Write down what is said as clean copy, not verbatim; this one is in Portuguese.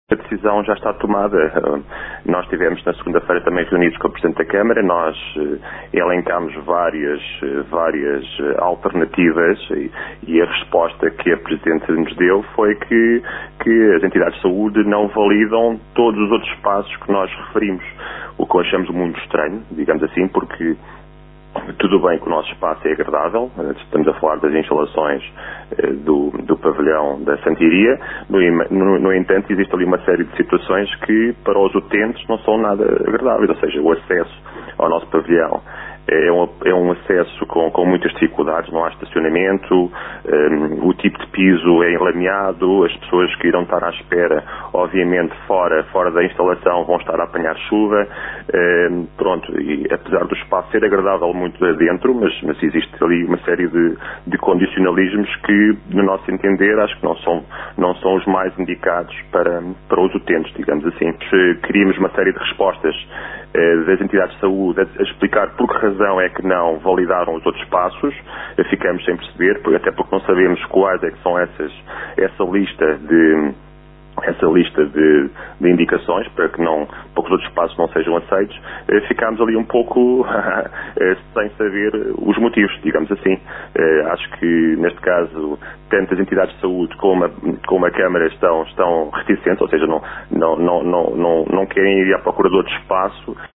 A decisão já está tomada. Nós estivemos na segunda-feira também reunidos com o Presidente da Câmara. Nós elencámos várias alternativas e a resposta que a Presidente nos deu foi que as entidades de saúde não validam todos os outros passos que nós referimos. O que achamos muito estranho, digamos assim, porque tudo bem que o nosso espaço é agradável, estamos a falar das instalações do pavilhão da Santiria, no entanto existe ali uma série de situações que para os utentes não são nada agradáveis, ou seja, o acesso ao nosso pavilhão é um acesso com muitas dificuldades, não há estacionamento, o tipo de piso é enlameado, as pessoas que irão estar à espera, obviamente fora da instalação, vão estar a apanhar chuva, e apesar do espaço ser agradável muito dentro, mas existe ali uma série de condicionalismos que, no nosso entender, acho que não são os mais indicados para os utentes, digamos assim. Queríamos uma série de respostas das entidades de saúde a explicar por que razão é que não validaram os outros passos. Ficamos sem perceber, até porque não sabemos quais é que são essa lista de indicações para que os outros passos não sejam aceitos. Ficámos ali um pouco sem saber os motivos, digamos assim. Acho que neste caso tanto as entidades de saúde como a Câmara estão reticentes, ou seja, não querem ir à procura de outro espaço.